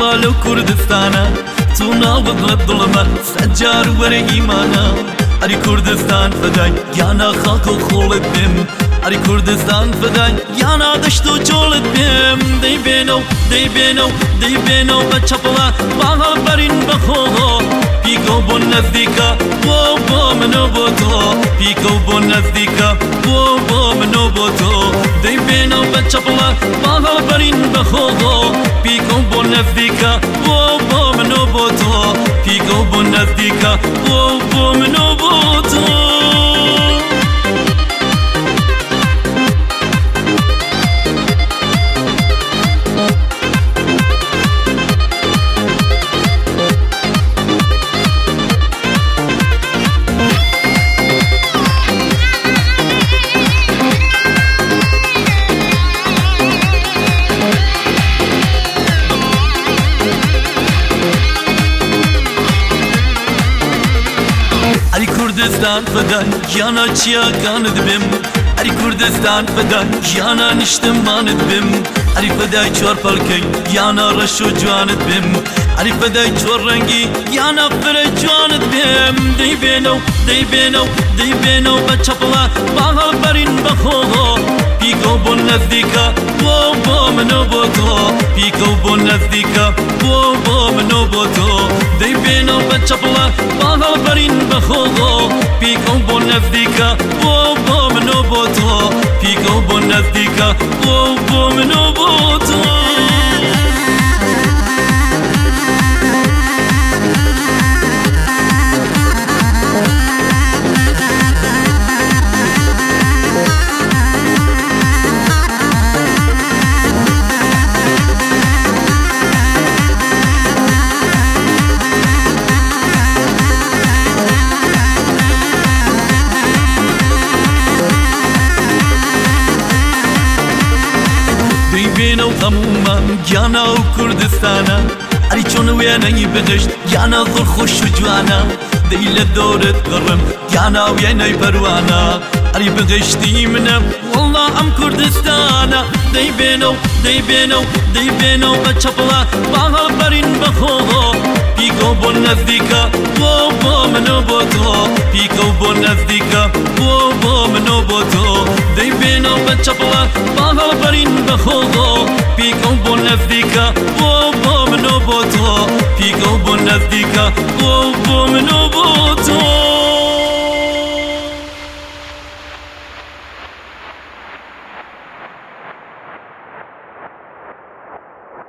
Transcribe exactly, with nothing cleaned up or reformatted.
لو كردستانا تونا وغلط ظلمة سجار ورا إيمانا أري كردستان فداي يانا خاكو خولت بهم أري كردستان فداي يانا دشتو جولت بهم دي بينو دي بينو دي بينو بچپلا باغا برين بخو بيكو بون نزديكا وو بو منو بوتو بيكو بون نزديكا وو بو منو بوتو دي بينو بچپلا باغا برين بخو بيكو بون نزديكا وو بو منو بوتو بيكو بون نزديكا وو بو منو بوتو أري كردستان فداي يانا چيا كاند بم أري كردستان فداي يانا نشتماند بم أري فداي چور پلكي يانا رشو جواند بم أري فداي چور رنگي يانا فره جواند بم دي بينو دي بينو دي بينو بچپلا باغا برين بخو بيكو بون نزديكا وو بو منو بوتو بيكو بون نزديكا وو بو منو بوتو دي بينو بچپلا باغا برين بخو بيكو بون نزديكا وو بو منو بوتو بيكو بون نزديكا وو بو منو بوتو بينو غموما يانا وكردستانا أري چون ويانا يبغشت يانا ظل خوش جوانا ديل دورت غرم يانا ويانا يبروانا أري بغشتي منم والله أم كردستانا دي بينو دي بينو دي بينو بچپلا باغا برين بخو بيكو بون نزديكا وو بو منو بوتو بيكو بون نزديكا وو بو منو بوتو دي بينو بچپلا باغا برين بخو بيكو بون نزديكا وو بو منو بوتو بيكو بون نزديكا وو بو منو بوتو